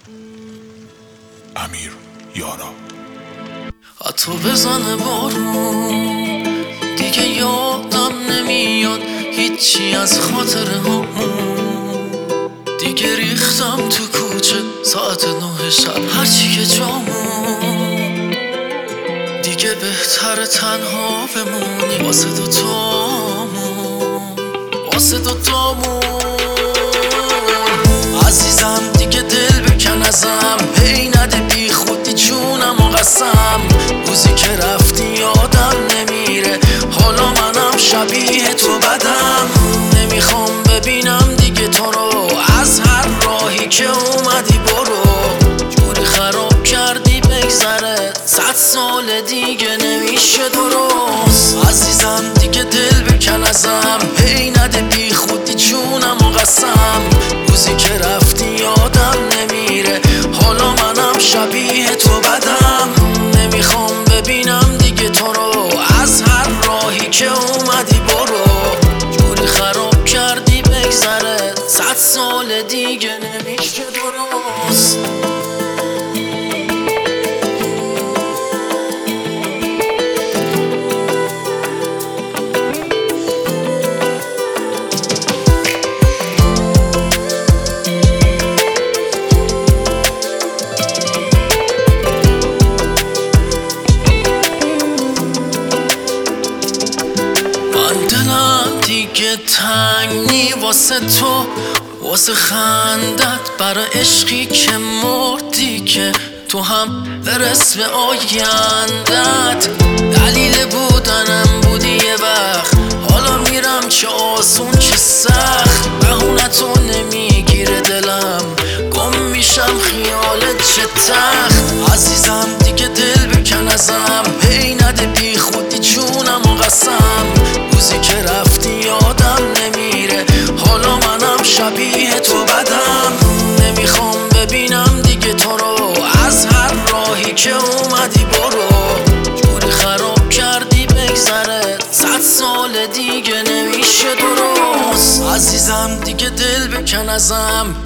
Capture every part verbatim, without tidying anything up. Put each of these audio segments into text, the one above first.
امیر یارا. حتی بزنه بارون دیگه یادم نمیاد هیچی از خاطره همون. دیگه ریختم تو کوچه ساعت نه شب هرچی که جامون. دیگه بهتر تنها بمونی واسه دوتامون، واسه دوتامون. عزیزم دیگه دل بکن ازم، هی نده بی خودی جونم و قسم. روزی که رفتی یادم نمیره، حالا منم شبیه تو بدم. نمیخوام ببینم دیگه تو رو، از هر راهی که اومدی برو. جوری خراب کردی بگذره، صد سال دیگه نمیشه درست. عزیزم دیگه دل بکن ازم، هی نده بی خودی جونم و قسم. روزی که رفتی یادم نمیره، حالا منم شبیه تو بدم. نمیخوام ببینم دیگه تو رو، از هر راهی که اومدی برو. جوری خراب کردی بگذره، صد سال دیگه نمیشه درست. دیگه تنگی واسه تو، واسه خندت، برا عشقی که مردی که تو هم برس به آیندت. دلیل بودنم بودی یه وقت، حالا میرم چه آسون چه سخت. بهونتو نمیگیره دلم، گم میشم خیالت چه تخت. عزیزم دیگه دل بکن ازم، هی نده بی خودی جونم و قسم. روزی که رفتی یادم نمیره، حالا منم شبیه تو بدم. نمیخوام ببینم دیگه تو رو، از هر راهی که اومدی برو. جوری خراب کردی بگذره، صد سال دیگه نمیشه درست. عزیزم دیگه دل بکن ازم،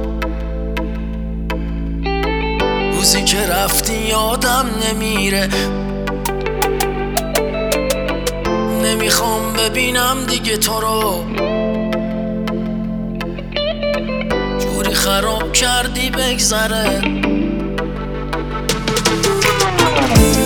روزی که رفتی یادم نمیره. نمیخوام ببینم دیگه تو رو، جوری خراب کردی بگذره.